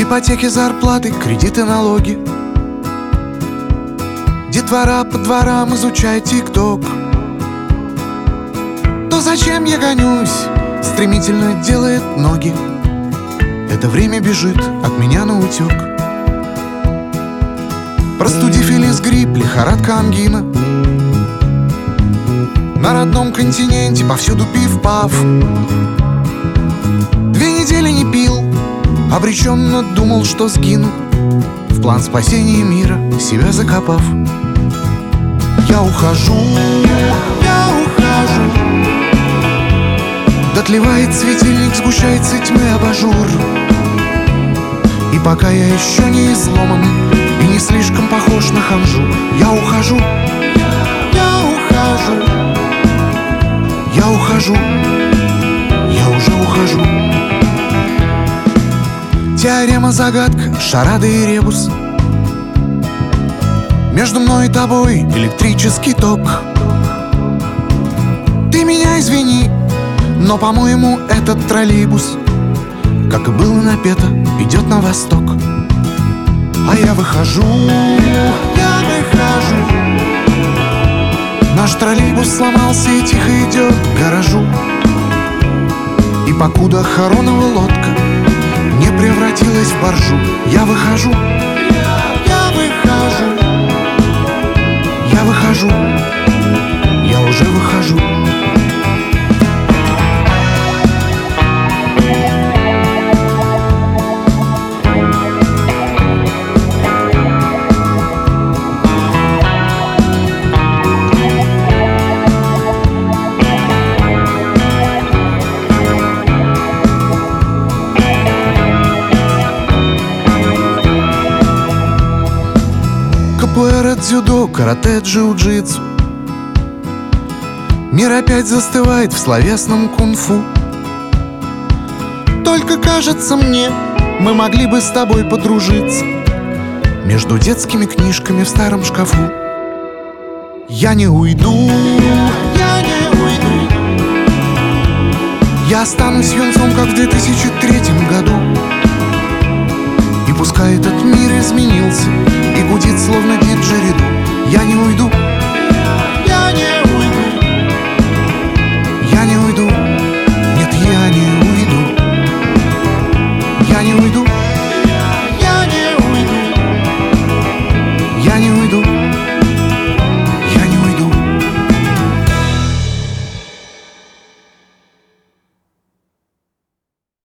Ипотеки, зарплаты, кредиты, налоги. Детвора по дворам изучает ТикТок. То зачем я гонюсь, стремительно делает ноги. Это время бежит от меня наутек. Простудив или грипп, лихорадка, ангина. На родном континенте повсюду пиф-паф. 2 недели не пил, обреченно думал, что сгину, в план спасения мира себя закопав. Я ухожу, я ухожу. Дотлевает светильник, сгущается тьмы абажур. И пока я еще не изломан и не слишком похож на ханжу, я ухожу, я ухожу. Я ухожу, я уже ухожу. Теорема, загадка, шарада и ребус. Между мной и тобой электрический ток. Ты меня извини, но, по-моему, этот троллейбус, как и было напето, идет на восток. А я выхожу, я выхожу. Наш троллейбус сломался и тихо идет к гаражу. И покуда хоронова лодка не превратилась в баржу, я выхожу, я выхожу. Я выхожу, я уже выхожу. Капуэра, дзюдо, карате, джиу-джитсу. Мир опять застывает в словесном кунг-фу. Только кажется мне, мы могли бы с тобой подружиться между детскими книжками в старом шкафу. Я не уйду, я не уйду. Я останусь юнцом, как в 2003 году. И пускай этот мир изменился и гудит, словно диджериду, я не уйду.